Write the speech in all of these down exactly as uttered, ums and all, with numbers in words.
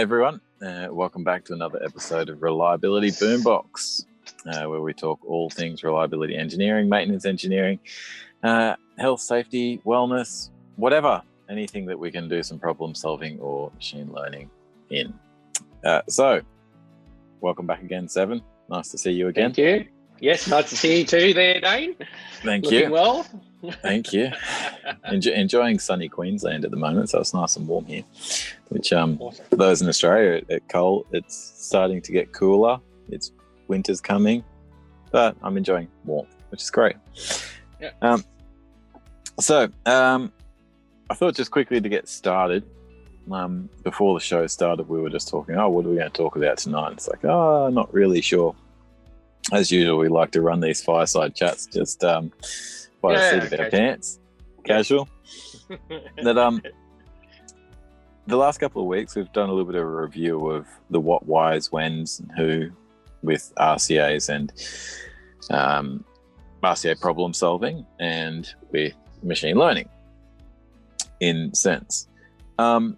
everyone, uh, welcome back to another episode of Reliability Boombox, uh, where we talk all things reliability engineering, maintenance engineering, uh, health, safety, wellness, whatever, anything that we can do some problem solving or machine learning in. Uh, so, welcome back again, Seven. Nice to see you again. Thank you. Yes, nice to see you too there, Dane. Thank Looking you. well. Thank you. Enjo- enjoying sunny Queensland at the moment, so it's nice and warm here. Which, um, Awesome. for those in Australia, it, it cold. It's starting to get cooler. It's winter's coming, but I'm enjoying warmth, which is great. Yeah. Um, so, um, I thought just quickly to get started. Um, before the show started, we were just talking. Oh, what are we going to talk about tonight? It's like, oh, not really sure. As usual, we like to run these fireside chats just um, by Yeah, the seat of our casual. pants, casual. That um, the last couple of weeks, we've done a little bit of a review of the what, whys, whens, and who with R C As and um, R C A problem solving and with machine learning in sense. Um,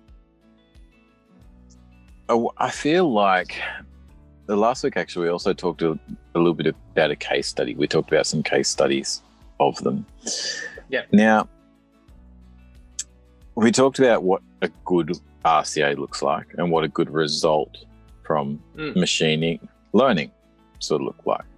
I I feel like the last week, actually, we also talked a, a little bit about a case study. We talked about some case studies of them. Yeah. Now, we talked about what a good R C A looks like and what a good result from Mm. machining learning sort of look like.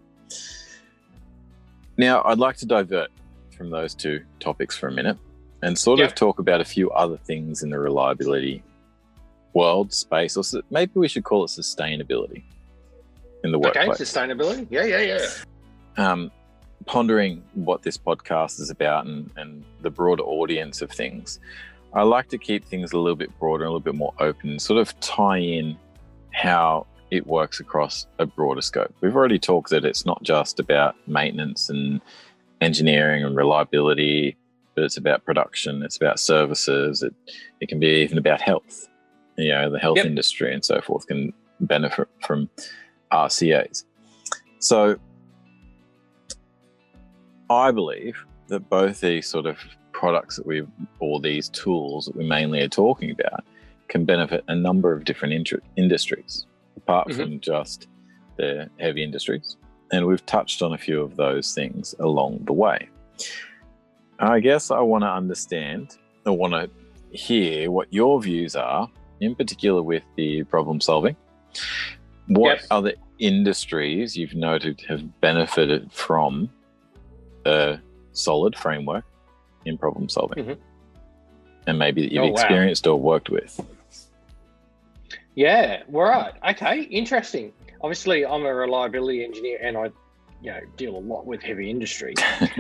Now, I'd like to divert from those two topics for a minute and sort Yeah. of talk about a few other things in the reliability world space, or s- maybe we should call it sustainability in the Okay, workplace. sustainability. Yeah, yeah, yeah. Um, pondering what this podcast is about and, and the broader audience of things, I like to keep things a little bit broader, a little bit more open, sort of tie in how it works across a broader scope. We've already talked that it's not just about maintenance and engineering and reliability, but it's about production, it's about services, it, it can be even about health. You know, the health Yep. industry and so forth can benefit from R C As. So I believe that both these sort of products that we, or these tools that we mainly are talking about, can benefit a number of different inter- industries, apart Mhm. from just the heavy industries. And we've touched on a few of those things along the way. I guess I want to understand, I want to hear what your views are, in particular with the problem solving. What Yep. other industries you've noted have benefited from a solid framework in problem solving, Mhm. and maybe that you've Oh, wow. experienced or worked with? Yeah, right. Okay, interesting. Obviously, I'm a reliability engineer and I, you know, deal a lot with heavy industry.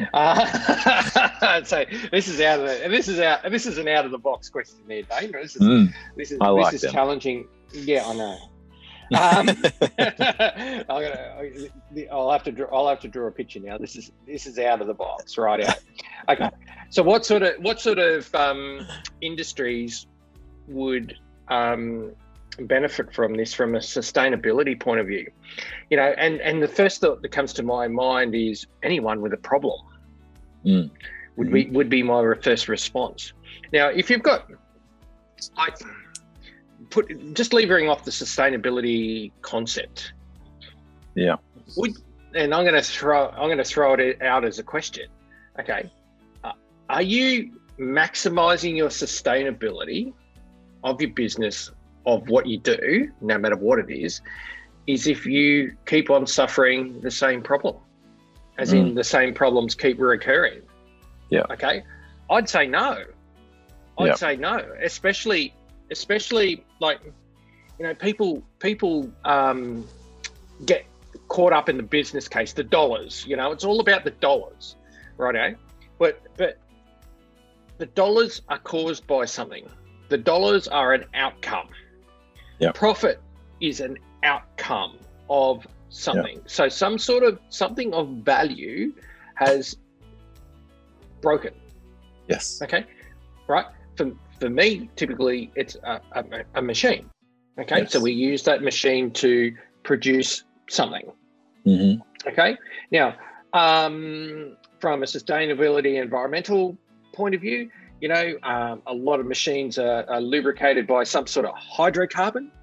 uh, so this is out of the, this is out, this is an out of the box question there, Dane. This is Mm, this is I like this is them. challenging. Yeah, I know. Um, I'm gonna, I'll have to draw. I'll have to draw a picture now. This is this is out of the box, right out. Okay. So what sort of what sort of um, industries would um, benefit from this from a sustainability point of view? You know, and and the first thought that comes to my mind is anyone with a problem Mm. would be would be my first response. Now, if you've got like put just levering off the sustainability concept, Yeah. would and I'm going to throw I'm going to throw it out as a question. Okay, uh, are you maximizing your sustainability of your business, of what you do, no matter what it is, is if you keep on suffering the same problem, as in the same problems keep recurring? Yeah. Okay, I'd say no. I'd Yeah. say no, especially especially like, you know, people people um, get caught up in the business case, the dollars. You know, it's all about the dollars, righto? But but the dollars are caused by something. The dollars are an outcome. Yep. Profit is an outcome of something. So some sort of something of value has broken. Yes. Okay, right? For for me, typically it's a, a, a machine. Okay, Yes. so we use that machine to produce something. hmm Okay, now um, from a sustainability environmental point of view, you know, um, a lot of machines are, are lubricated by some sort of hydrocarbon.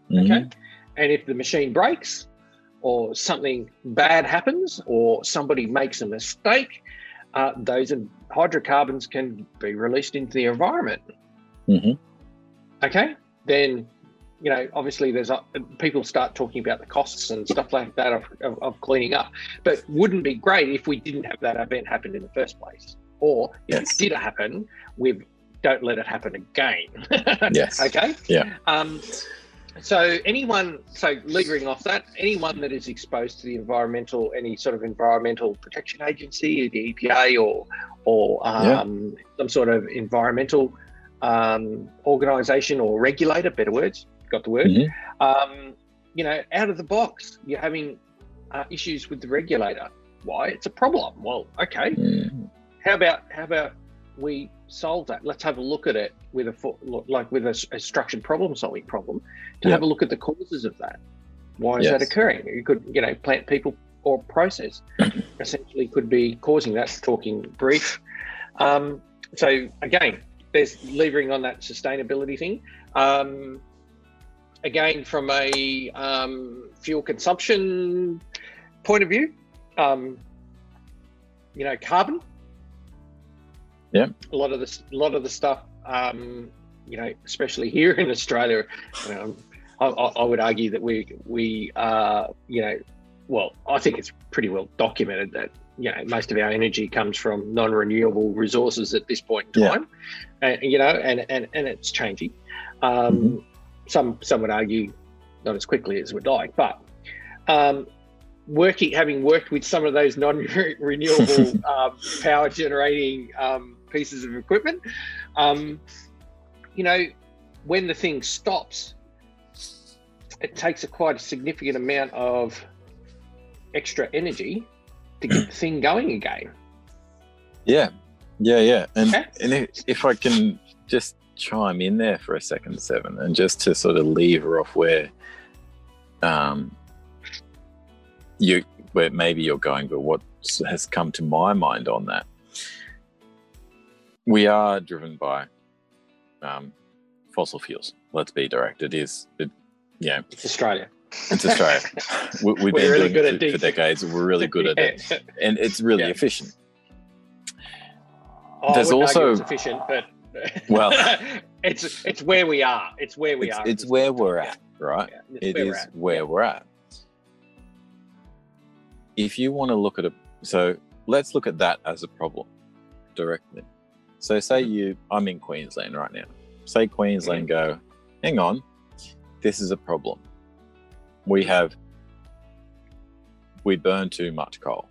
Mm-hmm. Okay. And if the machine breaks or something bad happens or somebody makes a mistake, uh, those hydrocarbons can be released into the environment. Mm-hmm. Okay. Then, you know, obviously there's uh, people start talking about the costs and stuff like that of, of, of cleaning up. But wouldn't it be great if we didn't have that event happen in the first place? Or if Yes. it did happen, we don't let it happen again. Yes. Okay. Yeah. Um, so anyone, so levering off that, anyone that is exposed to the environmental, any sort of environmental protection agency, the E P A, or or um, yeah. some sort of environmental um, organisation or regulator, better words, got the word. Mm-hmm. Um, you know, out of the box, you're having uh, issues with the regulator. Why? It's a problem. Well, okay. Mm. How about how about we solve that? Let's have a look at it with a like with a, a structured problem solving problem to yep. have a look at the causes of that. Why is yes. that occurring? You could, you know, plant, people, or process essentially could be causing that. Talking brief. Um, so again, there's levering on that sustainability thing. Um, again, from a um, fuel consumption point of view, um, you know, carbon. Yeah, a lot of this, a lot of the stuff, um, you know, especially here in Australia, you know, I, I would argue that we we uh, you know, well, I think it's pretty well documented that, you know, most of our energy comes from non-renewable resources at this point in time, yeah. and you know, and and and it's changing. Um, mm-hmm. Some some would argue not as quickly as we'd like, but um, working, having worked with some of those non-renewable um, power generating um, pieces of equipment, um, you know, when the thing stops, it takes a quite a significant amount of extra energy to get the thing going again. Yeah, yeah, yeah. And, okay. and if, if I can just chime in there for a second, Seven, and just to sort of lever off where um, you, where maybe you're going, but what has come to my mind on that. We are driven by um, fossil fuels. Let's be direct. It is, it, yeah. It's Australia. It's Australia. we, we've been really doing it for, for decades. We're really good at yeah. it, and it's really yeah. efficient. Oh, There's I wouldn't also argue it's efficient, but well, it's it's where we are. It's where we it's, are. It's where we're at, right? Yeah, it where is we're at. where yeah. we're at. If you want to look at a, so let's look at that as a problem directly. So say you, I'm in Queensland right now. Say Queensland mm-hmm. go, hang on, this is a problem. We have, we burn too much coal.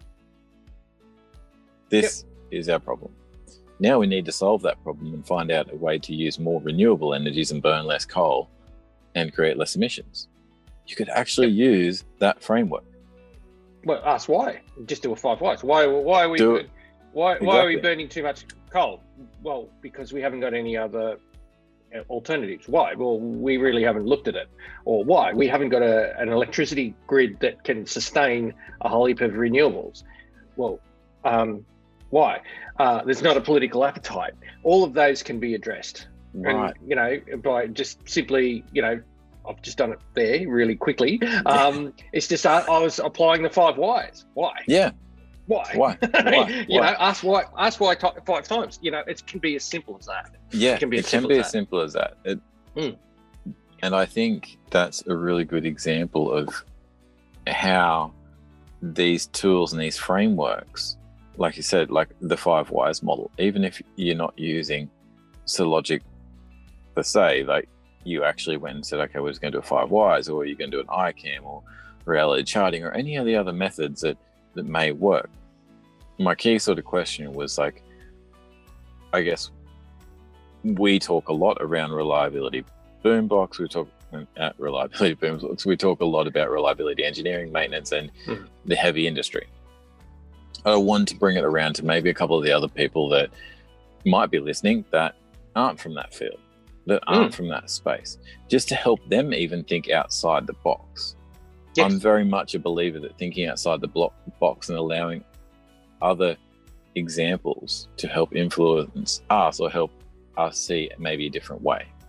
This yep. is our problem. Now we need to solve that problem and find out a way to use more renewable energies and burn less coal and create less emissions. You could actually yep. use that framework. Well, ask why. Just do a five whys. Why? Why are we? Do burn, why? Exactly. Why are we burning too much coal? Well, because we haven't got any other alternatives. Why? Well, we really haven't looked at it. Or why? We haven't got a, an electricity grid that can sustain a whole heap of renewables. Well, um, why? Uh, there's not a political appetite. All of those can be addressed. Right. And, you know, by just simply, you know, I've just done it there really quickly. Um, it's just uh, I was applying the five whys. Why? Yeah. Why? Why? Why? you why? know, ask why. Ask why t- five times. You know, it can be as simple as that. Yeah, it can be, it as, can simple be as as simple as that. It, mm. And I think that's a really good example of how these tools and these frameworks, like you said, like the five whys model, even if you're not using Sologic per se, like you actually went and said, okay, we're just going to do a five whys, or you're going to do an I CAM or reality charting or any of the other methods that, that may work. My key sort of question was like, I guess we talk a lot around reliability boombox. We talk at reliability boombox. We talk a lot about reliability engineering, maintenance, and mm-hmm. the heavy industry. I want to bring it around to maybe a couple of the other people that might be listening that aren't from that field, that aren't mm. from that space, just to help them even think outside the box. Yes. I'm very much a believer that thinking outside the block box and allowing other examples to help influence us or help us see maybe a different way.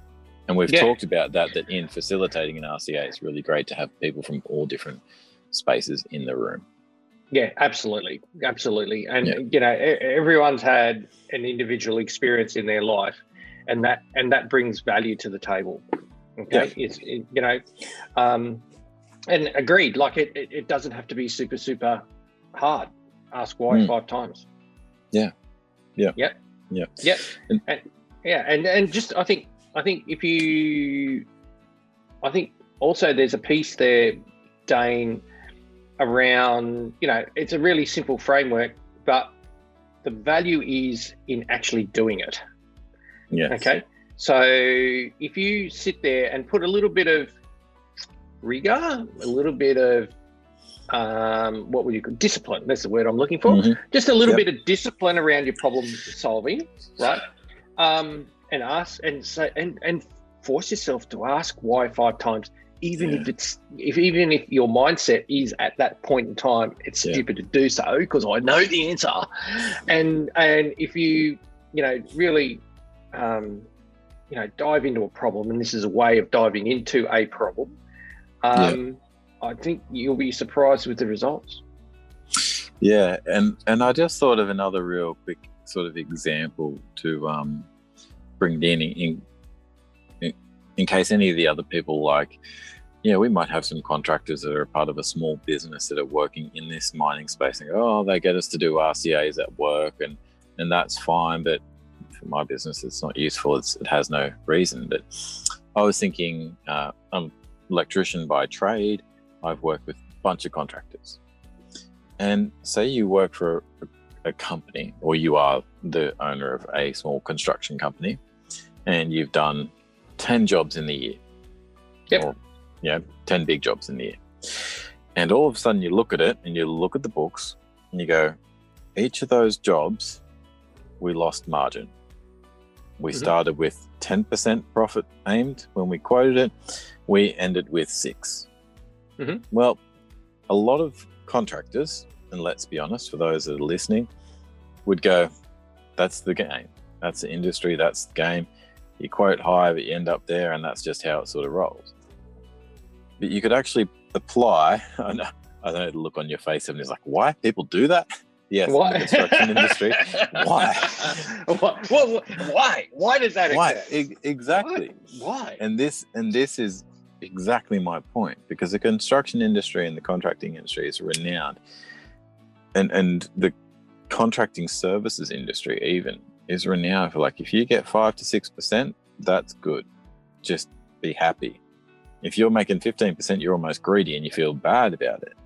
And we've Yeah. talked about that, that in facilitating an R C A, it's really great to have people from all different spaces in the room. Yeah, absolutely. Absolutely. And, Yeah. you know, e- everyone's had an individual experience in their life, and that and that brings value to the table. Okay. Yeah. It's, it, you know, um, and agreed, like it, it, it doesn't have to be super, super hard. Ask why Mm. five times. Yeah. Yeah. Yeah. Yeah. Yeah. And- And, yeah. And, and just, I think, I think if you, I think also there's a piece there, Dane, around, you know, it's a really simple framework, but the value is in actually doing it. Yeah. Okay. So if you sit there and put a little bit of rigor, a little bit of, um, what would you call discipline? That's the word I'm looking for. Mhm. Just a little Yep. bit of discipline around your problem solving, right? Um, and ask and say and and force yourself to ask why five times, even Yeah. if it's if even if your mindset is at that point in time, it's Yeah. stupid to do so because I know the answer. And and if you you know really um, you know dive into a problem, and this is a way of diving into a problem, um, I think you'll be surprised with the results. Yeah, and and I just thought of another real quick sort of example to um, bring in, in in in case any of the other people, like, yeah, we might have some contractors that are a part of a small business that are working in this mining space and go, oh, they get us to do R C As at work, and and that's fine, but for my business, it's not useful. It's, it has no reason. But I was thinking, uh, I'm an electrician by trade. I've worked with a bunch of contractors. And say you work for a, a company, or you are the owner of a small construction company, and you've done ten jobs in the year. Yep. Or, you know, ten big jobs in the year. And all of a sudden you look at it and you look at the books and you go, each of those jobs, we lost margin. We Mhm. started with ten percent profit aimed when we quoted it. We ended with six. Mhm. Well, a lot of contractors, and let's be honest, for those that are listening, would go, that's the game. That's the industry. That's the game. You quote high, but you end up there, and that's just how it sort of rolls. But you could actually apply, I know, I know the look on your face, and it's like, why? People do that? Yes, Why? in the construction industry. Why? Why? Well, why? Why does that Why? occur? E- exactly. Why? And this and this is exactly my point, because the construction industry and the contracting industry is renowned, and and the contracting services industry even is renowned for, like, if you get five to six percent, that's good. Just be happy. If you're making fifteen percent, you're almost greedy and you feel bad about it.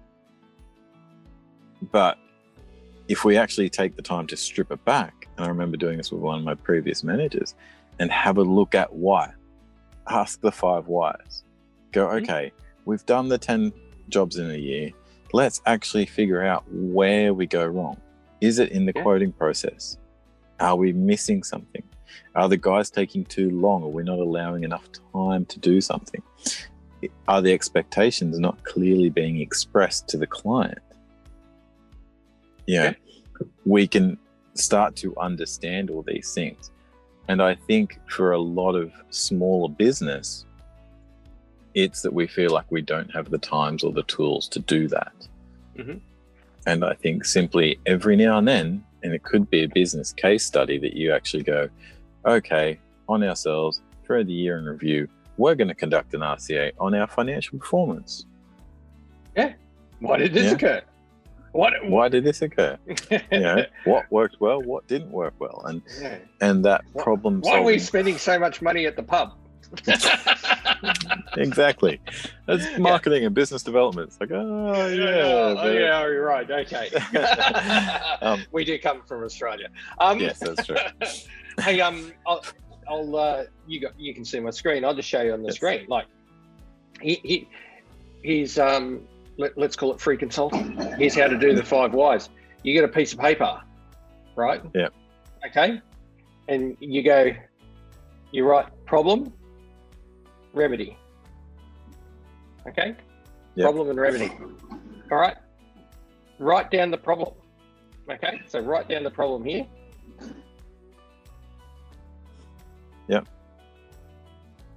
But if we actually take the time to strip it back, and I remember doing this with one of my previous managers, and have a look at why, ask the five whys. Go, okay, we've done the ten jobs in a year. Let's actually figure out where we go wrong. Is it in the Yeah. quoting process? Are we missing something? Are the guys taking too long? Are we not allowing enough time to do something? Are the expectations not clearly being expressed to the client? Yeah, we can start to understand all these things. And I think for a lot of smaller business, it's that we feel like we don't have the times or the tools to do that. Mhm. And I think simply every now and then, and it could be a business case study, that you actually go, okay, on ourselves, through the year in review, we're going to conduct an R C A on our financial performance. Why did this Yeah. occur? What? Why did this occur? You know, what worked well, what didn't work well, and Yeah. and that Why- problem Why are we solving. spending so much money at the pub? Exactly. That's marketing and business development. It's like, oh yeah, oh, but- yeah, you're right. Okay. Um, we do come from Australia. Um, yes, that's true. hey, um, I'll, I'll uh, you got, you can see my screen. I'll just show you on the Yes. screen. Like, he, he he's um, let, let's call it free consulting. Here's how to do the five whys. You get a piece of paper, right? Yeah. Okay. And you go, you write problem, remedy. Okay. Yeah. Problem and remedy. All right. Write down the problem. Okay. So write down the problem here.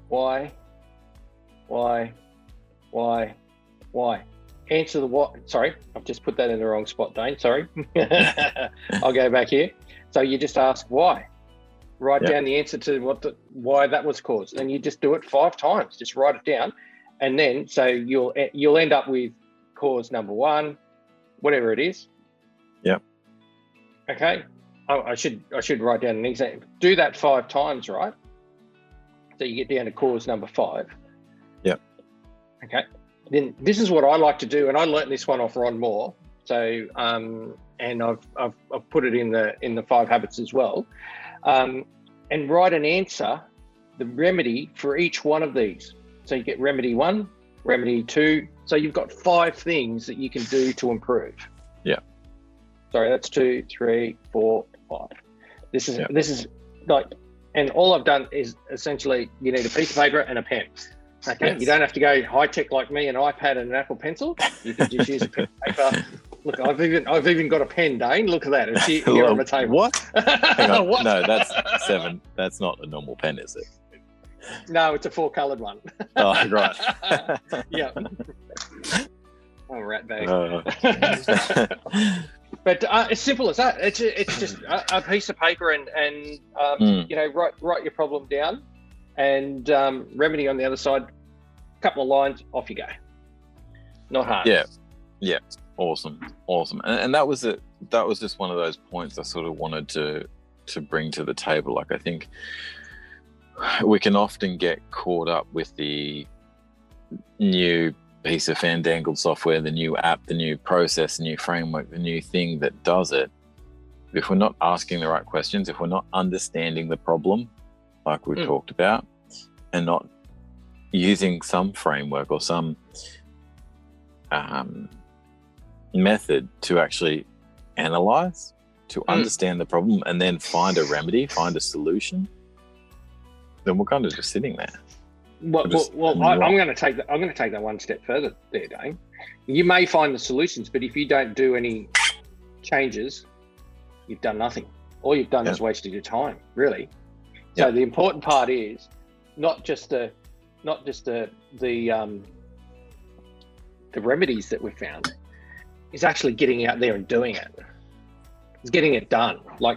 why, why, why, why. Answer the what. Sorry, I've just put that in the wrong spot, Dane. Sorry. I'll go back here. So you just ask why. Write Yep. down the answer to what the why that was caused, and you just do it five times. Just write it down, and then so you'll you'll end up with cause number one, whatever it is. Yep. Okay. Oh, I should I should write down an example. Do that five times, right? So you get down to cause number five. Yep. Okay. Then this is what I like to do, and I learnt this one off Ron Moore. So um, and I've, I've I've put it in the in the five habits as well. Um, and write an answer, the remedy for each one of these. So you get remedy one, remedy two. So you've got five things that you can do to improve. Yeah. Sorry, that's two, three, four, five. This is Yeah. this is like, and all I've done is essentially you need a piece of paper and a pen. Okay, Yes. you don't have to go high tech like me, an iPad and an Apple Pencil. You can just use a pen and paper. Look, I've even I've even got a pen, Dane. Look at that. It's here, here on the table. What? Hang on. What? No, that's seven. That's not a normal pen, is it? No, it's a four-coloured one. Oh, right. Yeah. Oh, rat bag. Uh, But uh, it's simple as that. It's it's just a, a piece of paper and and um, Mm. you know write write your problem down, and um, remedy on the other side. A couple of lines, off you go. Not hard. yeah, yeah, awesome, awesome, and, and that was it. That was just one of those points I sort of wanted to to bring to the table. Like I think we can often get caught up with the new piece of fandangled software, the new app, the new process, the new framework, the new thing that does it. If we're not asking the right questions, if we're not understanding the problem, like we've Mm. talked about, and not using some framework or some um, method to actually analyze, to Mm. understand the problem, and then find a remedy, find a solution, then we're kind of just sitting there. Well, well, Just well I, wrong. I'm going to take that. I'm going to take that one step further, there, Dane. You may find the solutions, but if you don't do any changes, you've done nothing. All you've done Yeah. is wasted your time, really. So Yeah. the important part is not just the, not just the the um, the remedies that we've found, is actually getting out there and doing it. It's getting it done. Like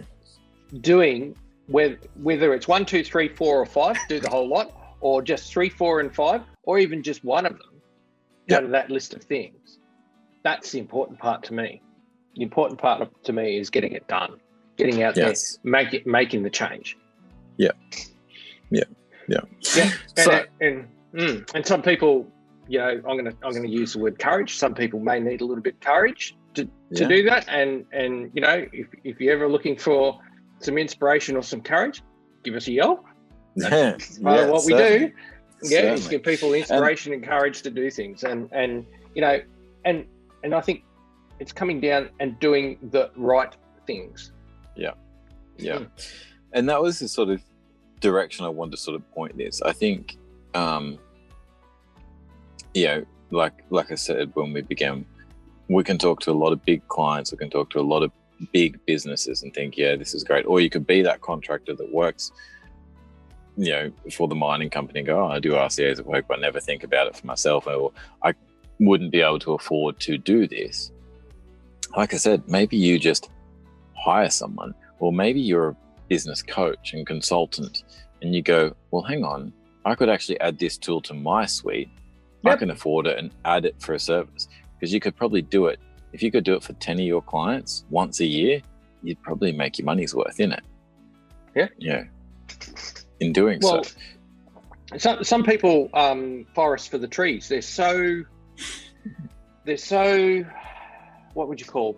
doing whether whether it's one, two, three, four, or five, do the whole lot, or just three, four, and five, or even just one of them Yeah. out of that list of things. That's the important part to me. The important part of, to me is getting it done, getting out Yes. there, make it, making the change. Yeah. Yeah. Yeah. Yeah. And, So- and, mm, and some people, you know, I'm gonna I'm gonna use the word courage. Some people may need a little bit of courage to, to Yeah. do that. And and you know, if if you're ever looking for some inspiration or some courage, give us a yell. Yeah. Part of what we certainly. do, yeah, is Certainly. give people inspiration and courage to do things. And and you know, and and I think it's coming down and doing the right things. Yeah. Mm. And that was the sort of direction I wanted to sort of point this. I think, um, you know, like like I said when we began, we can talk to a lot of big clients, we can talk to a lot of big businesses and think, yeah, this is great. Or you could be that contractor that works, you know, for the mining company and go, oh, I do R C As at work, but I never think about it for myself, or I wouldn't be able to afford to do this. Like I said, maybe you just hire someone, or maybe you're a business coach and consultant and you go, well, hang on, I could actually add this tool to my suite. I Yep. can afford it and add it for a service, because you could probably do it. If you could do it for ten of your clients once a year, you'd probably make your money's worth in it. Yeah. Yeah. In doing Well, so. Some some people um, forest for the trees. They're so they're so what would you call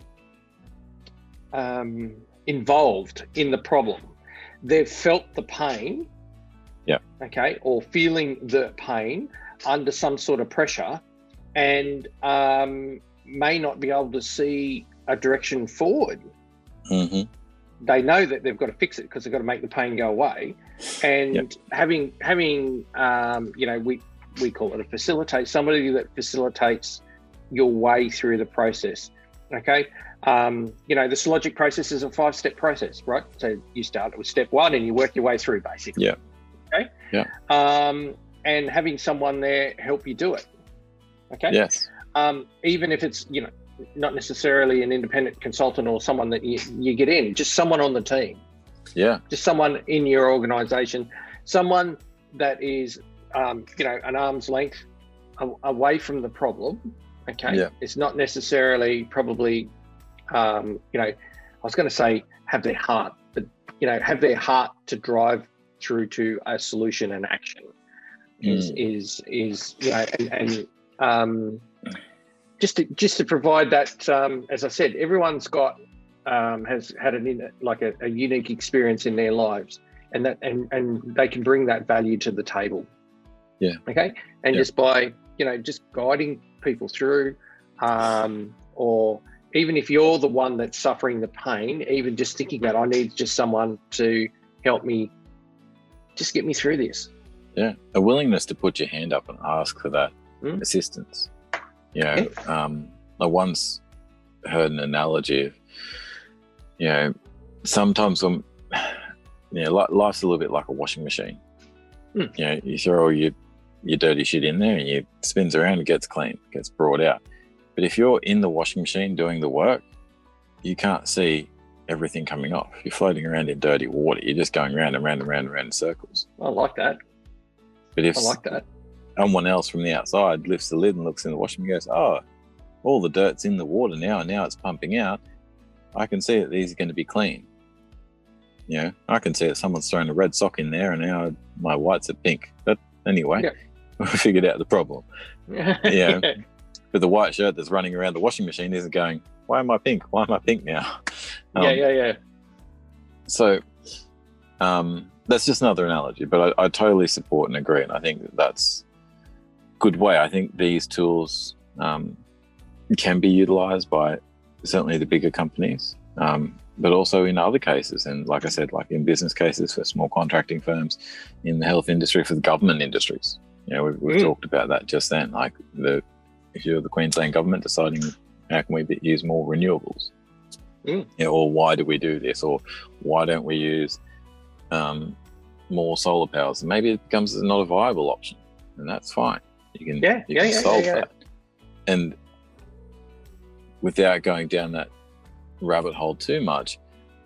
um, involved in the problem. They've felt the pain. Yeah. Okay, or feeling the pain under some sort of pressure, and um, may not be able to see a direction forward. hmm They know that they've got to fix it because they've got to make the pain go away. And Yep. having having um, you know, we we call it a facilitate, somebody that facilitates your way through the process. Okay, um, you know, this logic process is a five-step process, right? So you start with step one and you work your way through, basically. Yeah. Okay, Yeah. Um, and having someone there help you do it. Okay. Yes. Um, even if it's, you know, not necessarily an independent consultant or someone that you, you get in, just someone on the team. Yeah. Just someone in your organization, someone that is, um, you know, an arm's length away from the problem. Okay. Yeah. It's not necessarily probably, um, you know, I was going to say have their heart, but, you know, have their heart to drive through to a solution and action is, Mm. is, is, you know, and, and um, just to, just to provide that, um, as I said, everyone's got, um, has had an, like a, a unique experience in their lives, and that, and, and they can bring that value to the table. Yeah. Okay. And Yeah. just by, you know, just guiding people through, um, or even if you're the one that's suffering the pain, even just thinking that I need just someone to help me, just get me through this. Yeah. A willingness to put your hand up and ask for that Mm. assistance. You know, um, I once heard an analogy of, you know, sometimes when, you know, li- life's a little bit like a washing machine. Mm. You know, you throw all your, your dirty shit in there and it spins around, it gets clean, gets brought out. But if you're in the washing machine doing the work, you can't see everything coming off. You're floating around in dirty water. You're just going round and round and round and round in circles. I like that. But if I like that. someone else from the outside lifts the lid and looks in the washing machine and goes, oh, all the dirt's in the water now and now it's pumping out, I can see that these are going to be clean. You know, I can see that someone's thrown a red sock in there and now my whites are pink. But anyway, Yeah. we figured out the problem. Yeah. But the white shirt that's running around the washing machine isn't going, why am I pink? Why am I pink now? Um, yeah, yeah, yeah. So um, that's just another analogy, but I, I totally support and agree. And I think that that's a good way. I think these tools um, can be utilized by certainly the bigger companies, um, but also in other cases. And like I said, like in business cases for small contracting firms, in the health industry, for the government industries. You know, we've, we've Mm. talked about that just then. Like the if you're the Queensland government deciding how can we be, use more renewables, Mm. you know, or why do we do this, or why don't we use um, more solar powers? And maybe it becomes not a viable option, and that's fine. You can, Yeah, you yeah, can yeah, solve yeah, yeah. that, and without going down that rabbit hole too much,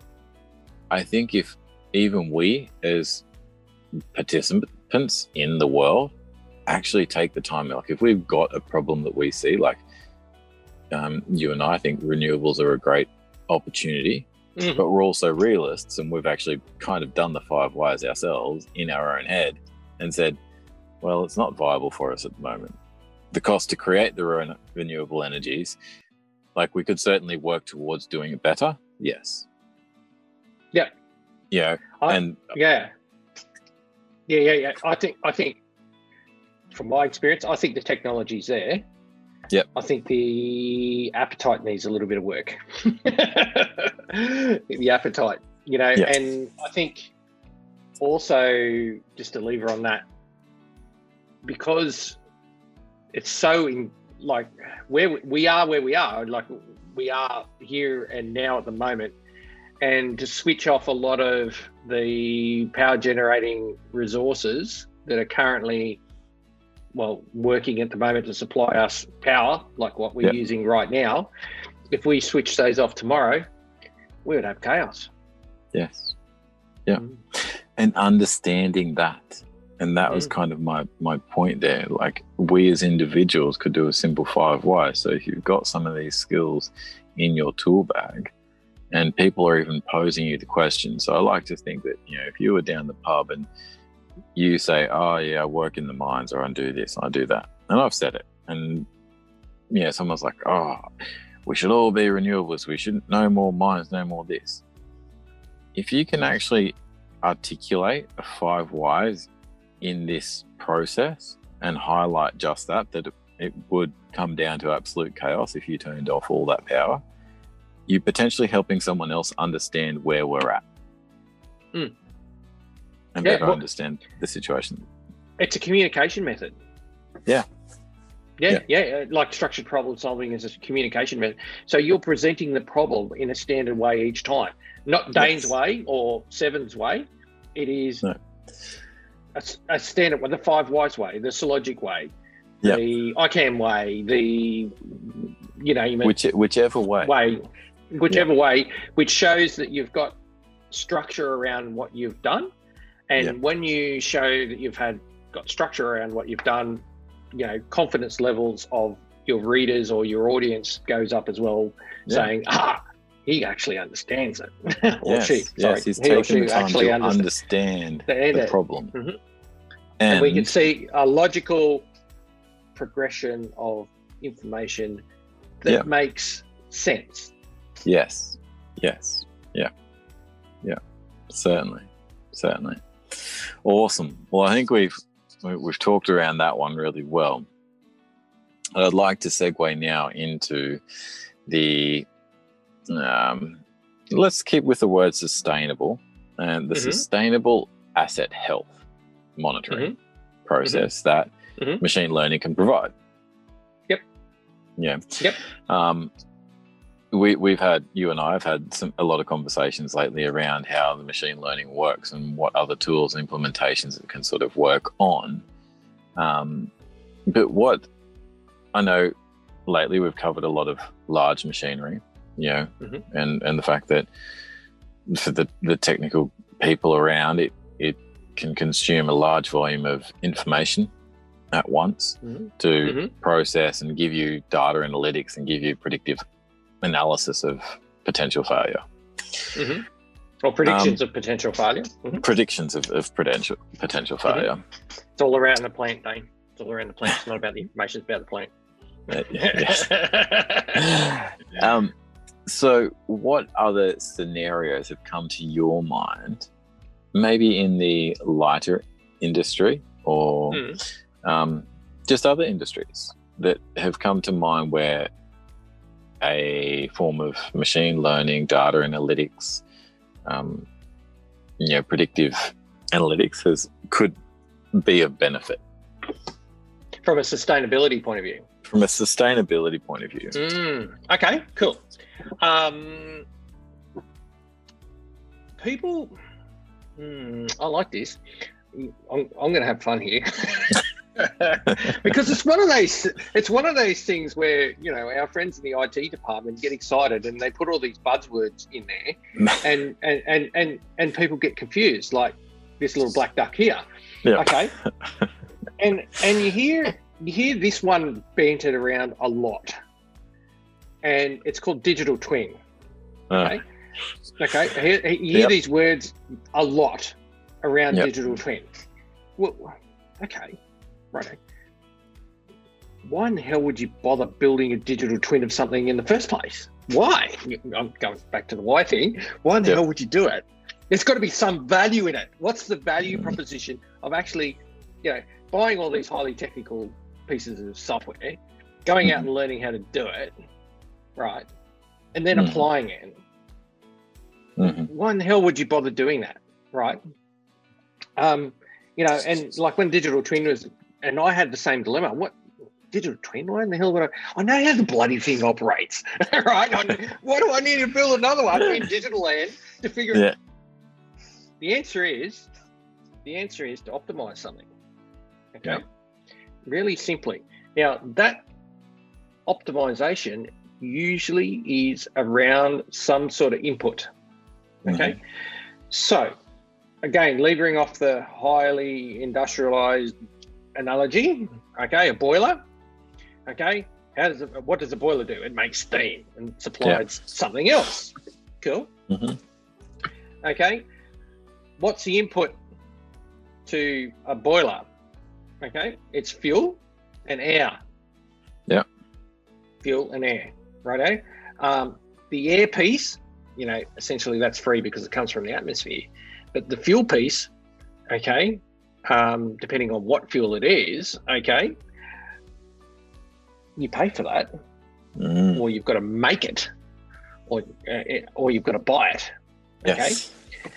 I think if even we as participants in the world actually take the time, like if we've got a problem that we see, like um, you and I think renewables are a great opportunity, Mm. but we're also realists, and we've actually kind of done the five whys ourselves in our own head and said, well, it's not viable for us at the moment. The cost to create the re- renewable energies, like we could certainly work towards doing it better. Yes. Yeah. Yeah. I- and Yeah. Yeah, yeah, yeah. I think, I think, from my experience, I think the technology's there. Yep. I think the appetite needs a little bit of work. The appetite, you know, Yeah. and I think also just to lever on that, because it's so in like where we- we are, where we are, like we are here and now at the moment, and to switch off a lot of the power generating resources that are currently, well, working at the moment to supply us power, like what we're Yep. using right now. If we switch those off tomorrow, we would have chaos. yes. Yeah. Mm. And understanding that. And that was Mm. kind of my, my point there. Like we as individuals could do a simple five why. So if you've got some of these skills in your tool bag and people are even posing you the question. So I like to think that, you know, if you were down the pub and you say, oh yeah, I work in the mines or I do this, I do that. And I've said it. And yeah, someone's like, oh, we should all be renewables. We should no more mines, no more this. If you can actually articulate a five whys in this process and highlight just that, that it, it would come down to absolute chaos if you turned off all that power, you're potentially helping someone else understand where we're at. Mm. And Yeah, better well- understand the situation. It's a communication method. Yeah. Yeah, yeah, yeah, like structured problem solving is a communication method. So you're presenting the problem in a standard way each time, not Dane's Yes. way or Seven's way. It is No. a, a standard way, the five whys way, the Sologic way, Yep. the I CAM way, the you know, you mean, Which, whichever way. way, whichever way, which shows that you've got structure around what you've done. And Yep. when you show that you've had got structure around what you've done, you know, confidence levels of your readers or your audience goes up as well, Yeah. saying, ah, he actually understands it. or Yes, she, sorry, yes, he's he or taking she the time actually to understands. understand The- the the- problem. Mhm. And, And we can see a logical progression of information that Yeah. makes sense. yes, yes, yeah, yeah, certainly, certainly. Awesome. Well, I think we've we- we've talked around that one really well. I'd like to segue now into the um, let's keep with the word sustainable and the Mhm. sustainable asset health monitoring process that Mhm. machine learning can provide. Yep. Yeah. Yep. Um, we we've had you and I have had some a lot of conversations lately around how the machine learning works and what other tools and implementations it can sort of work on. Um, but what I know lately we've covered a lot of large machinery, you know, Mhm. and and the fact that for the the technical people around it, it can consume a large volume of information at once Mhm. to Mhm. process and give you data analytics and give you predictive analysis of potential failure, Mhm. Or predictions Um, of potential failure. Mhm. predictions of, of potential potential failure. It's all around the plant, Dane. It's all around the plant. It's not about the information, it's about the plant. Uh, yes. um, so, what other scenarios have come to your mind? Maybe in the lighter industry or Mm. um, just other industries that have come to mind where a form of machine learning, data analytics, um, you know, predictive analytics has could be of benefit From a sustainability point of view. from a sustainability point of view. Mm. Okay, cool. Um, people, mm, I like this. I'm, I'm going to have fun here. Because it's one of those it's one of those things where, you know, our friends in the I T department get excited and they put all these buzzwords in there and and and and, and people get confused, like this little black duck here. Yeah. Okay. and and you hear you hear this one bantered around a lot. And it's called digital twin. Okay. Uh, Okay. You hear, you hear Yep. these words a lot around Yep. digital twin. Well, okay. Right. Why in the hell would you bother building a digital twin of something in the first place? Why? I'm going back to the why thing. Why in the Yep. hell would you do it? There's got to be some value in it. What's the value proposition of actually, you know, buying all these highly technical pieces of software, going out and learning how to do it, right, and then Mhm. applying it? mhm. Why in the hell would you bother doing that, right? Um, you know, and like when digital twin was, and I had the same dilemma. What digital twin? Why in the hell would I? I know how the bloody thing operates, right? I, why do I need to build another one in digital land to figure? Yeah. The answer is, the answer is to optimize something. Okay, Yeah. really simply. Now that optimization usually is around some sort of input. Okay, so again, levering off the highly industrialized analogy, okay, a boiler. Okay, how does it, what does a boiler do? It makes steam and supplies something else. Cool. Mhm. Okay, what's the input to a boiler? Okay, it's fuel and air. Yeah. Fuel and air, righto? Um, the air piece, you know, essentially that's free because it comes from the atmosphere. But the fuel piece, okay, um, depending on what fuel it is, okay, you pay for that, Mm. or you've got to make it, or uh, or you've got to buy it. Okay. Yes.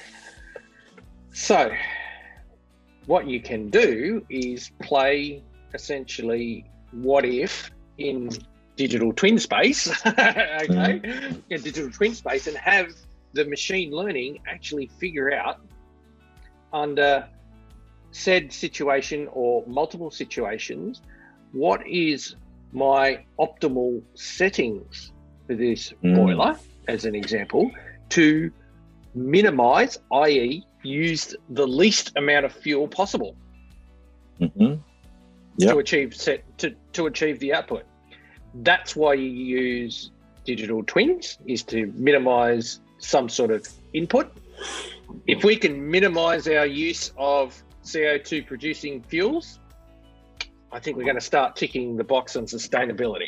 So, what you can do is play essentially what if in digital twin space, okay, in digital twin space, and have the machine learning actually figure out under said situation or multiple situations, what is my optimal settings for this Mm. boiler, as an example, to minimize, that is, use the least amount of fuel possible Mm-hmm. Yep. to achieve set to, to achieve the output. That's why you use digital twins, is to minimize some sort of input. If we can minimize our use of C O two producing fuels, I think we're going to start ticking the box on sustainability.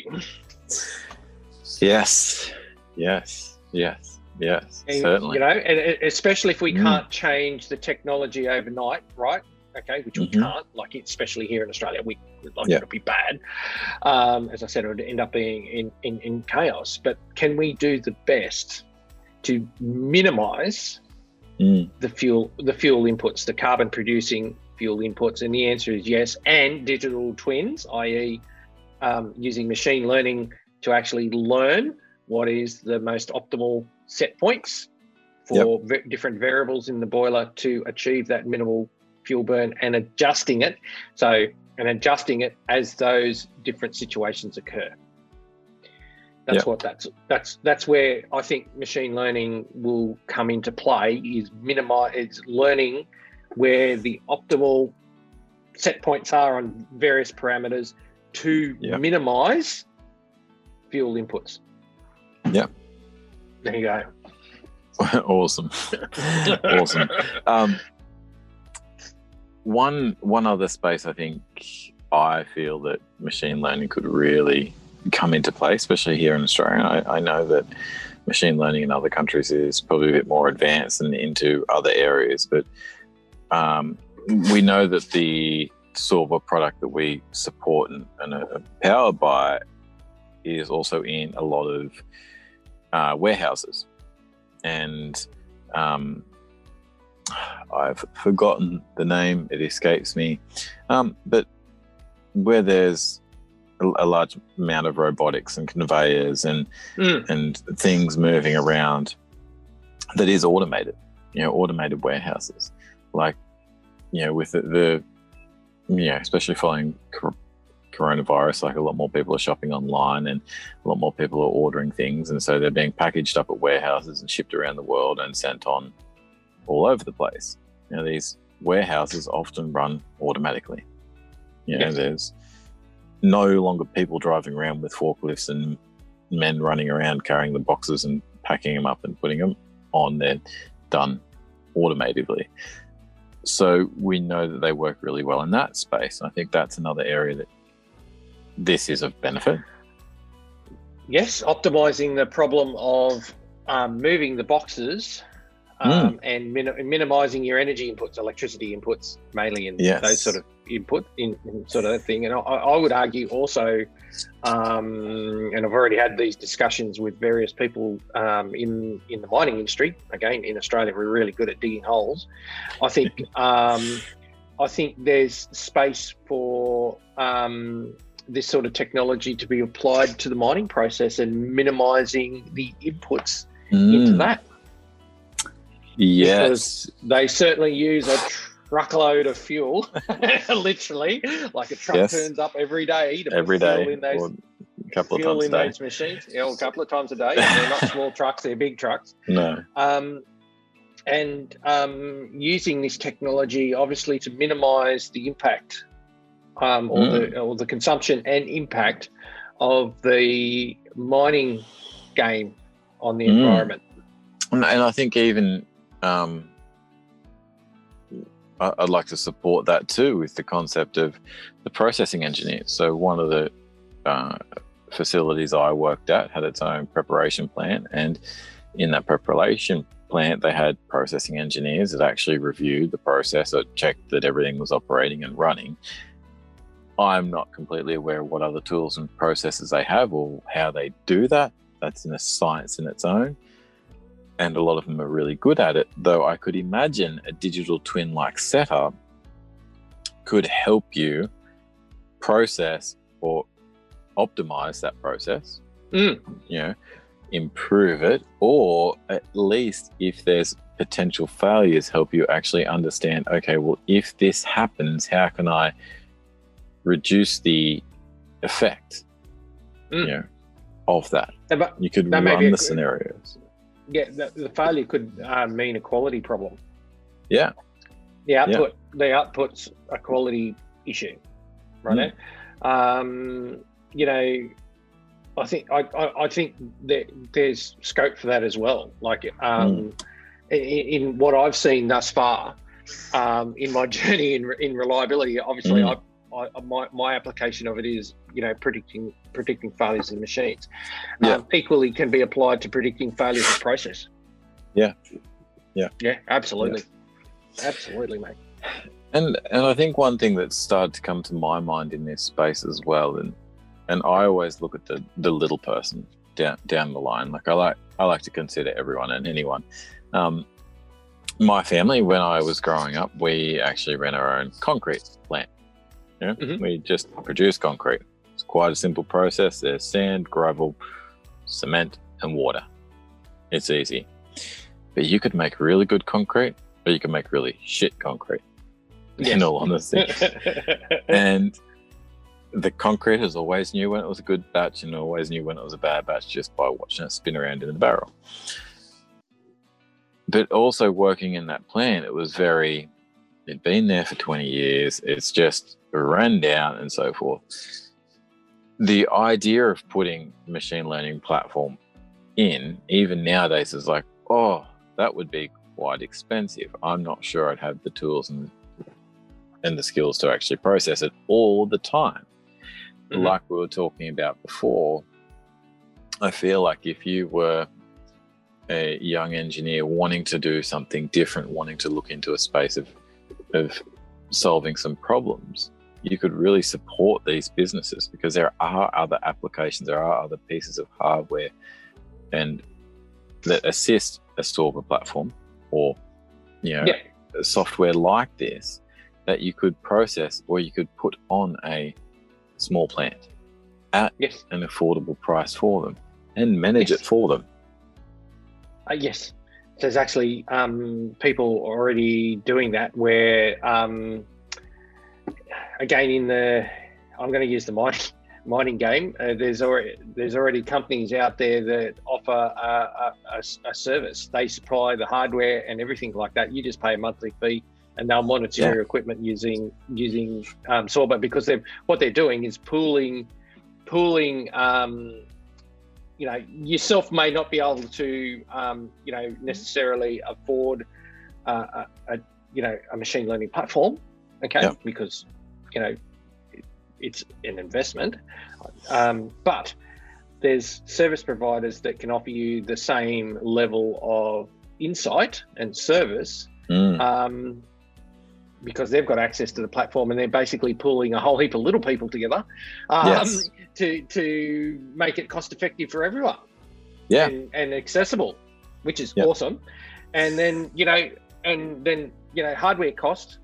Yes, yes, yes, yes, And, certainly. You know, and especially if we Mm. can't change the technology overnight, right? Okay, which we Mhm. can't, like especially here in Australia, we like Yeah. it'll be bad. Um, as I said, it would end up being in, in, in chaos. But can we do the best to minimise Mm. the fuel, the fuel inputs, the carbon producing fuel inputs? And the answer is yes. And digital twins, that is, um, using machine learning to actually learn what is the most optimal set points for v- different variables in the boiler to achieve that minimal fuel burn, and adjusting it. So, and adjusting it as those different situations occur. That's Yep. what that's that's that's where I think machine learning will come into play. Is minimize, it's learning where the optimal set points are on various parameters to Yep. minimize fuel inputs. Yep. There you go. Awesome. Awesome. Um, one one other space I think I feel that machine learning could really come into play, especially here in Australia. I, I know that machine learning in other countries is probably a bit more advanced and into other areas, but um, we know that the Sorba product that we support and, and are powered by is also in a lot of uh, warehouses. And um, I've forgotten the name, it escapes me. Um, but where there's a, a large amount of robotics and conveyors and Mm. and things moving around that is automated, you know, automated warehouses. Like, you know, with the, the you know, especially following cor- coronavirus, like a lot more people are shopping online and a lot more people are ordering things. And so they're being packaged up at warehouses and shipped around the world and sent on all over the place. You know, these warehouses often run automatically. You know, Yes. there's no longer people driving around with forklifts and men running around carrying the boxes and packing them up and putting them on. They're done automatively. So we know that they work really well in that space. I think that's another area that this is of benefit. Yes, optimizing the problem of um, moving the boxes um, Mm. and min- minimizing your energy inputs, electricity inputs mainly, and Yes. those sort of input in, in sort of thing. And I, I would argue also, um, and I've already had these discussions with various people um, in in the mining industry. Again, in Australia, we're really good at digging holes. I think um, I think there's space for um, this sort of technology to be applied to the mining process and minimizing the inputs into Mm. that. Yes. Because they certainly use a truckload of fuel, literally, like a truck Yes. turns up every day to put Every fuel day in those, or a couple of fuel times a in day. those machines, you know, a couple of times a day. And they're not small trucks, they're big trucks. No. Um, and um, using this technology, obviously, to minimise the impact um, or Mm. the or the consumption and impact of the mining game on the Mm. environment. And and I think even um, I- I'd like to support that too with the concept of the processing engineers. So one of the uh, facilities I worked at had its own preparation plant, and in that preparation plant, they had processing engineers that actually reviewed the process or checked that everything was operating and running. I'm not completely aware of what other tools and processes they have or how they do that. That's in a science in its own. And a lot of them are really good at it, though I could imagine a digital twin-like setup could help you process or optimize that process, Mm. you know, improve it, or at least if there's potential failures help you actually understand, okay, well, if this happens, how can I reduce the effect Mm. you know, of that? Yeah, but You could that may run be a- the scenarios. yeah, the, the failure could uh, mean a quality problem. Yeah. The output, the output's a quality issue, right? Mm. Um, you know, I think I, I, I think that there's scope for that as well. Like um, Mm. in, in what I've seen thus far um, in my journey in in reliability, obviously, Mm. I, I my my application of it is you know predicting predicting failures in machines. Yeah. Um, equally can be applied to predicting failures of process. Yeah. Yeah. Yeah, absolutely. Absolutely, mate. And and I think one thing that's started to come to my mind in this space as well, and and I always look at the, the little person down down the line. Like I like I like to consider everyone and anyone. Um, my family, when I was growing up, we actually ran our own concrete plant. You know? Mhm. We just produce concrete. It's quite a simple process. There's sand, gravel, cement, and water. It's easy. But you could make really good concrete, or you can make really shit concrete, Yes. in all honesty. And the concrete has always knew when it was a good batch and always knew when it was a bad batch just by watching it spin around in the barrel. But also working in that plant, it was very, it'd been there for twenty years. It's just ran down and so forth. The idea of putting machine learning platform in, even nowadays, is like, oh, that would be quite expensive. I'm not sure I'd have the tools and and the skills to actually process it all the time. Mhm. Like we were talking about before, I feel like if you were a young engineer wanting to do something different, wanting to look into a space of of solving some problems, you could really support these businesses, because there are other applications, there are other pieces of hardware and that assist a Sorba platform or you know Yeah. software like this that you could process or you could put on a small plant at Yes. an affordable price for them and manage Yes. it for them. Uh, yes, there's actually um, people already doing that. Where um, again, in the I'm going to use the mining mining game. Uh, there's already there's already companies out there that offer a, a, a, a service. They supply the hardware and everything like that. You just pay a monthly fee, and they'll monitor Yeah. your equipment using using um, Sorba, because they're what they're doing is pooling pooling. Um, you know, yourself may not be able to, um, you know, necessarily afford, uh, a, a, you know, a machine learning platform, okay, Yep. because, you know, it, it's an investment. Um, but there's service providers that can offer you the same level of insight and service, Mm. um, because they've got access to the platform, and they're basically pooling a whole heap of little people together. Um, Yes. to to make it cost effective for everyone, Yeah. and, and accessible, which is Yep. awesome. And then you know, and then you know, hardware cost,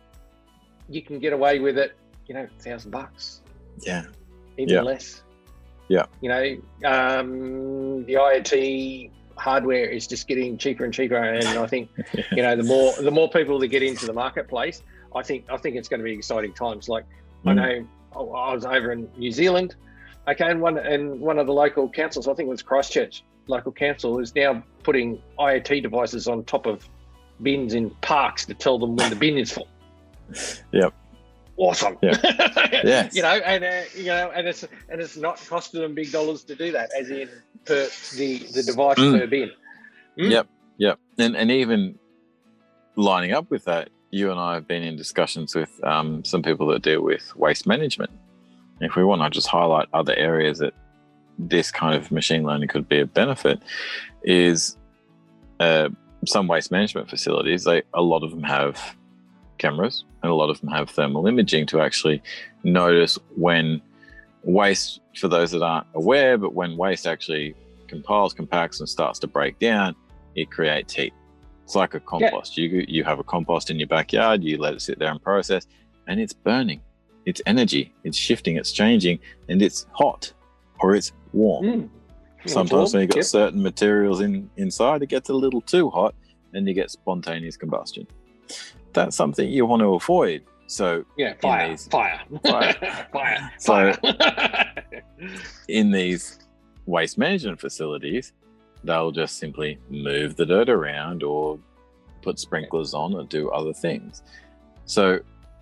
you can get away with it, you know, thousand bucks, Yeah. even Yeah. less. Yeah. You know, um, the IoT hardware is just getting cheaper and cheaper, and I think you know, the more the more people that get into the marketplace, I think I think it's going to be exciting times. Like I Mm. know I was over in New Zealand, okay, and one and one of the local councils, I think it was Christchurch local council, is now putting IoT devices on top of bins in parks to tell them when the bin is full. Yep. Awesome. Yeah. Yes. You know, and uh, you know, and it's and it's not costing them big dollars to do that, as in per the the device Mm. per bin. Mm. Yep. Yep. And and even lining up with that, you and I have been in discussions with um, some people that deal with waste management. If we want to just highlight other areas that this kind of machine learning could be a benefit, is uh, some waste management facilities. They a lot of them have cameras, and a lot of them have thermal imaging to actually notice when waste, for those that aren't aware, but when waste actually compiles, compacts, and starts to break down, it creates heat. It's like a compost. Yeah. You you have a compost in your backyard, you let it sit there and process, and it's burning. It's energy. It's shifting. It's changing, and it's hot or it's warm. Mm. Sometimes when you've got Yep. certain materials in inside, it gets a little too hot, and you get spontaneous combustion. That's something you want to avoid. So yeah, fire, these, fire, fire, fire, so fire. in these waste management facilities, they'll just simply move the dirt around or put sprinklers on or do other things. So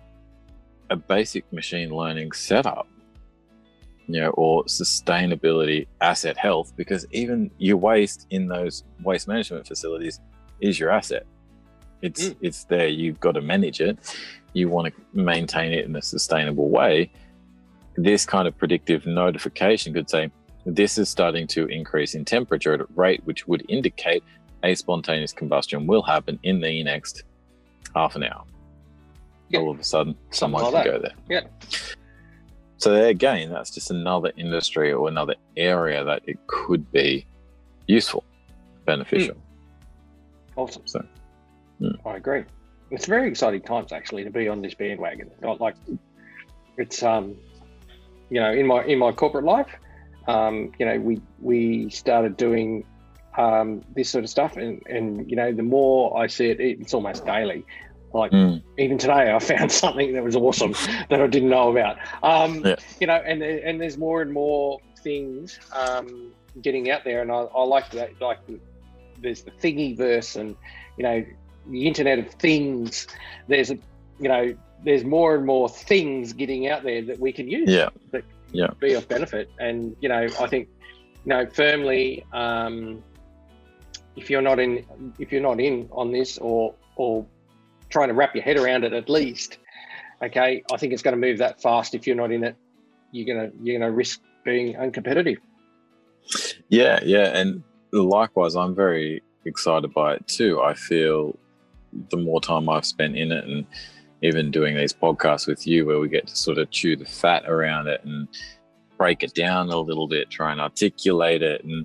a basic machine learning setup, you know, or sustainability asset health, because even your waste in those waste management facilities is your asset. It's mm. it's there. You've got to manage it. You want to maintain it in a sustainable way. This kind of predictive notification could say, this is starting to increase in temperature at a rate which would indicate a spontaneous combustion will happen in the next half an hour. Yeah. All of a sudden, someone like can that. go there. Yeah. So there again, that's just another industry or another area that it could be useful, beneficial. Mm. Awesome. So, mm. I agree. It's very exciting times actually to be on this bandwagon. Not like it's um, you know, in my in my corporate life, um, you know, we we started doing um this sort of stuff, and and you know, the more I see it, it's almost daily. Like mm. even today, I found something that was awesome that I didn't know about. Um, yeah. You know, and and there's more and more things um, getting out there, and I, I like that. Like there's the thingiverse, and you know, the Internet of Things. There's a, you know, there's more and more things getting out there that we can use. Yeah. That yeah. be of benefit, and you know, I think, you know, firmly, um, if you're not in, if you're not in on this, or or trying to wrap your head around it at least, okay, I think it's going to move that fast. If you're not in it, you're gonna you're gonna risk being uncompetitive. Yeah, yeah, and likewise, I'm very excited by it too. I feel the more time I've spent in it, and even doing these podcasts with you, where we get to sort of chew the fat around it and break it down a little bit, try and articulate it, and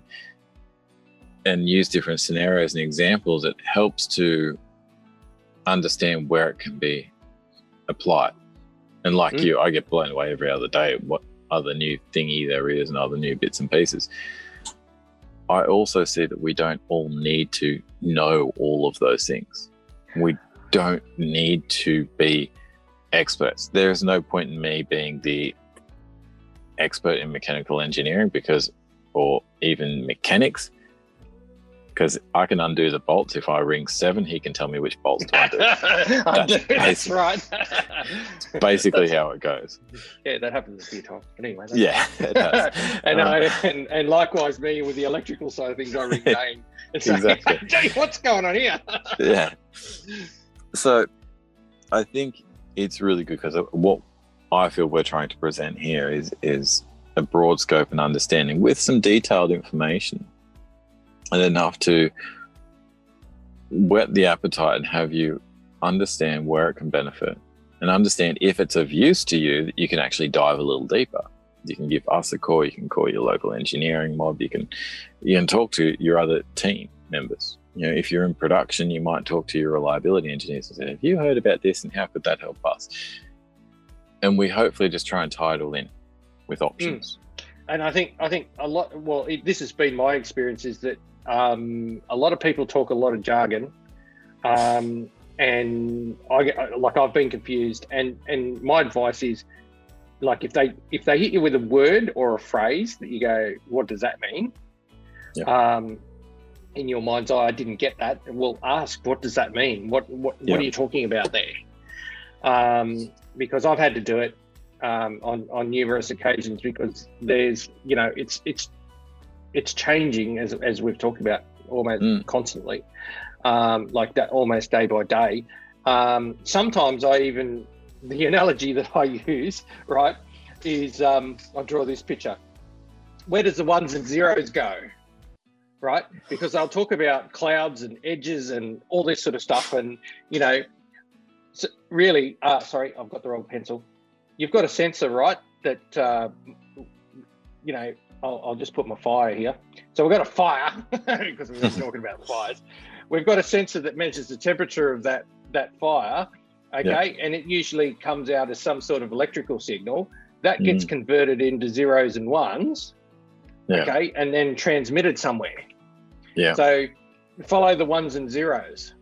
and use different scenarios and examples, it helps to understand where it can be applied. And like mm. you, I get blown away every other day at what other new thingy there is and other new bits and pieces. I also see that we don't all need to know all of those things. We don't need to be experts. There is no point in me being the expert in mechanical engineering because, or even mechanics, because I can undo the bolts. If I ring seven, he can tell me which bolts to undo. That's, that's right. Basically how it goes. Yeah, that happens a few times. But anyway. Yeah, it does. and, um, I, and and likewise, me with the electrical side of things, I ring Dane and say, exactly. Jay, what's going on here? Yeah. So I think it's really good because what I feel we're trying to present here is is a broad scope and understanding with some detailed information, and enough to whet the appetite and have you understand where it can benefit, and understand if it's of use to you, that you can actually dive a little deeper. You can give us a call, you can call your local engineering mob, you can you can talk to your other team members. You know, if you're in production, you might talk to your reliability engineers and say, have you heard about this and how could that help us? And we hopefully just try and tie it all in with options. Mm. And I think I think a lot, well, it, this has been my experience, is that um, a lot of people talk a lot of jargon, um, and I get, like I've been confused. And, and my advice is, like, if they if they hit you with a word or a phrase that you go, what does that mean? Yeah. Um, in your mind's eye, I didn't get that. Well, ask, what does that mean? What what, yeah. what are you talking about there? Um, because I've had to do it um, on on numerous occasions, because there's, you know, it's it's it's changing as as we've talked about almost mm. constantly, um, like that, almost day by day. Um, sometimes I even, the analogy that I use, right, is um, I draw this picture. Where does the ones and zeros go? Right? Because I'll talk about clouds and edges and all this sort of stuff. And, you know, so really, uh, sorry, I've got the wrong pencil. You've got a sensor, right? That, uh, you know, I'll, I'll just put my fire here. So we've got a fire, because we're talking about fires. We've got a sensor that measures the temperature of that, that fire. Okay. Yeah. And it usually comes out as some sort of electrical signal that gets mm. converted into zeros and ones. Yeah. Okay, and then transmitted somewhere. Yeah. So follow the ones and zeros.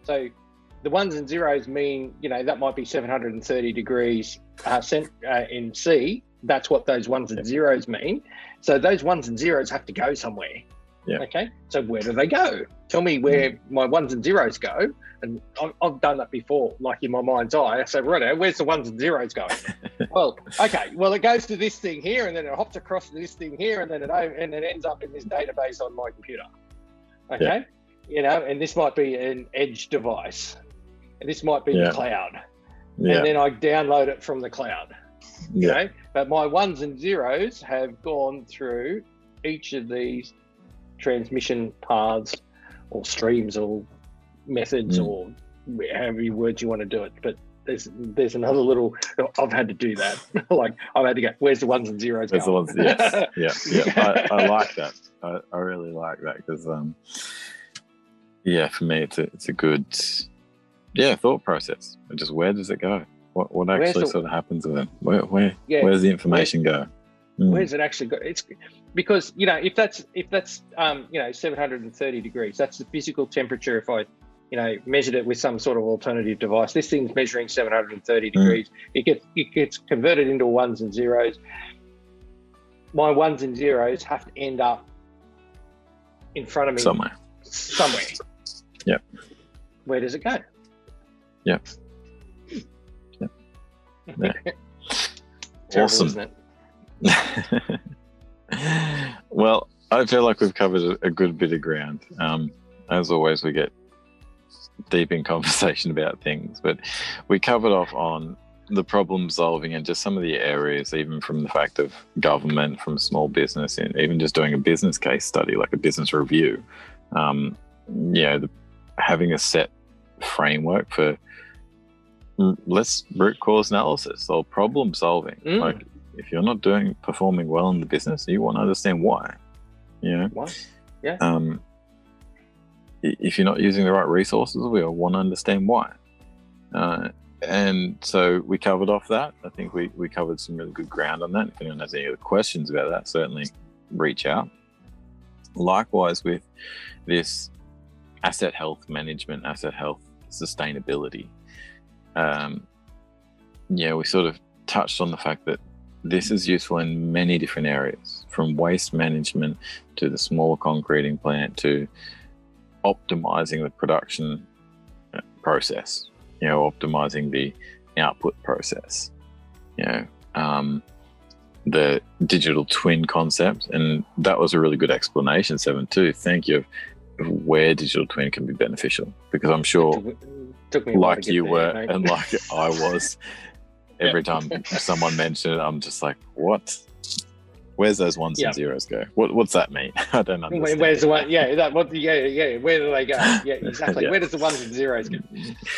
So the ones and zeros mean, you know, that might be seven hundred thirty degrees uh, cent, uh, in C. That's what those ones and zeros mean. So those ones and zeros have to go somewhere. Yeah. Okay. So where do they go? Tell me where my ones and zeros go. And I've, I've done that before, like in my mind's eye. I say, right, where's the ones and zeros going? Well, okay. Well, it goes to this thing here, and then it hops across to this thing here, and then it and it ends up in this database on my computer. Okay. Yeah. You know, and this might be an edge device, and this might be yeah. the cloud, yeah. and then I download it from the cloud. You yeah. know, but my ones and zeros have gone through each of these transmission paths or streams or methods mm. or however you words you want to do it. But there's there's another little, I've had to do that. Like I've had to go, where's the ones and zeros Where's going? The ones, yes, yeah, yeah. I, I like that. I, I really like that because, um, yeah, for me it's a, it's a good, yeah, thought process. Just where does it go? What what actually the, sort of happens with it? Where where yeah, where does the information where, go? Mm. Where's it actually go? It's because, you know, if that's if that's um you know seven hundred thirty degrees, that's the physical temperature. If I you know measured it with some sort of alternative device, this thing's measuring seven hundred thirty degrees. Mm. It gets it gets converted into ones and zeros. My ones and zeros have to end up in front of me somewhere. Somewhere. Yep. Where does it go? Yep. Yep. Yeah. Terrible, awesome. Isn't it? Well, I feel like we've covered a, a good bit of ground. Um, as always, we get deep in conversation about things, but we covered off on the problem solving and just some of the areas, even from the fact of government, from small business, and even just doing a business case study, like a business review. Um, you know, the, having a set framework for less root cause analysis or problem solving. Mm. Like, if you're not doing performing well in the business, you want to understand why. You know, why? Yeah. Um, if you're not using the right resources, we want to understand why. Uh, and so we covered off that. I think we we covered some really good ground on that. If anyone has any other questions about that, certainly reach out. Likewise with this asset health management, asset health sustainability. Um, yeah, we sort of touched on the fact that this is useful in many different areas, from waste management to the small concreting plant to optimizing the production process, you know, optimizing the output process, you know, um, the digital twin concept. And that was a really good explanation, Seven, too. Thank you, of where digital twin can be beneficial, because I'm sure, took me like you were there, and like I was, every yeah. time someone mentioned it, I'm just like, what? Where's those ones yeah. and zeros go? What What's that mean? I don't understand. Where's the one? Yeah, that. What? Yeah, yeah. Where do they go? Yeah, exactly. yeah. Where does the ones and zeros go?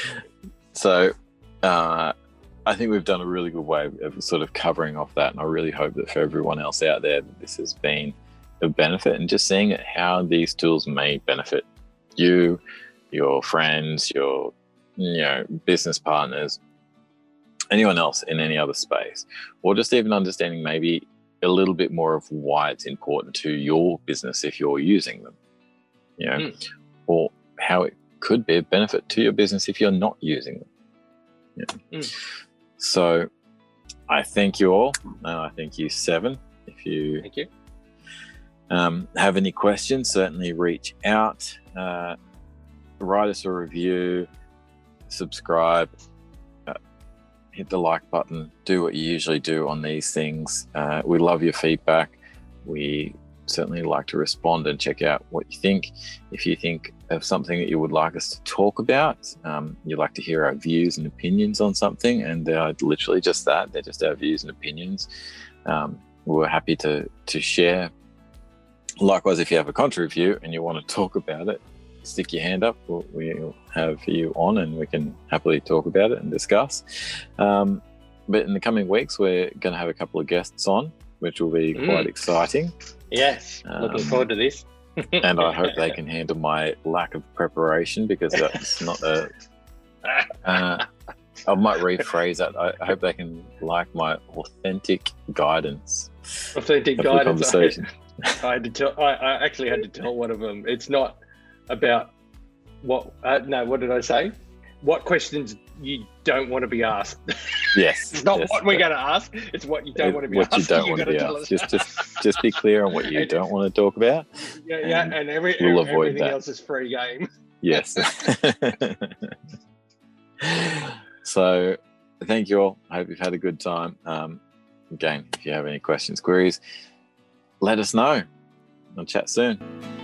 So, uh, I think we've done a really good way of sort of covering off that, and I really hope that for everyone else out there, this has been a benefit, and just seeing how these tools may benefit you, your friends, your you know business partners, anyone else in any other space, or just even understanding maybe a little bit more of why it's important to your business if you're using them, you know, mm. or how it could be a benefit to your business if you're not using them. Yeah. Mm. So I thank you all. Uh, I thank you, Seven. If you, thank you. Um, have any questions, certainly reach out, uh, write us a review, subscribe, hit the like button, do what you usually do on these things. Uh, we love your feedback. We certainly like to respond and check out what you think. If you think of something that you would like us to talk about, um, you'd like to hear our views and opinions on something, and they're literally just that, they're just our views and opinions. Um, we're happy to, to share. Likewise, if you have a contra review and you want to talk about it, stick your hand up. We'll, we'll have you on and we can happily talk about it and discuss. Um, but in the coming weeks, we're going to have a couple of guests on, which will be quite mm. exciting. Yes, um, looking forward to this. And I hope they can handle my lack of preparation, because that's not a... Uh, I might rephrase that. I, I hope they can like my authentic guidance. Authentic guidance. Conversation. I, I had to tell. I, I actually had to tell one of them. It's not about what? Uh, no, what did I say? What questions you don't want to be asked? Yes. It's not yes, what we're going to ask. It's what you don't want to be what asked. you don't You want to gotta be tell asked. us. Just, just, just be clear on what you And- don't want to talk about. Yeah, yeah, and and every, we'll avoid everything that. else is free game. Yes. So, thank you all. I hope you've had a good time. Um, again, if you have any questions, queries, let us know. We'll chat soon.